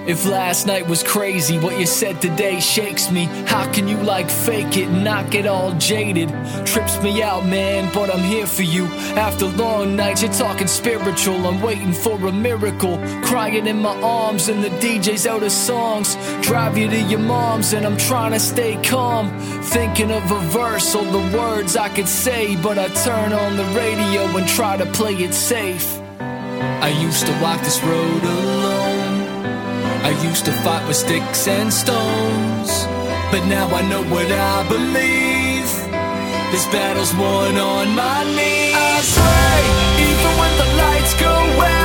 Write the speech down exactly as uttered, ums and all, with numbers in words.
If last night was crazy, what you said today shakes me. How can you like fake it and not get all jaded? Trips me out, man, but I'm here for you. After long nights, you're talking spiritual. I'm waiting for a miracle, crying in my arms and the D J's out of songs. Drive you to your mom's and I'm trying to stay calm, thinking of a verse or the words I could say, but I turn on the radio and try to play it safe. I used to walk this road alone, I used to fight with sticks and stones, but now I know what I believe. This battle's won on my knees. I pray, even when the lights go out,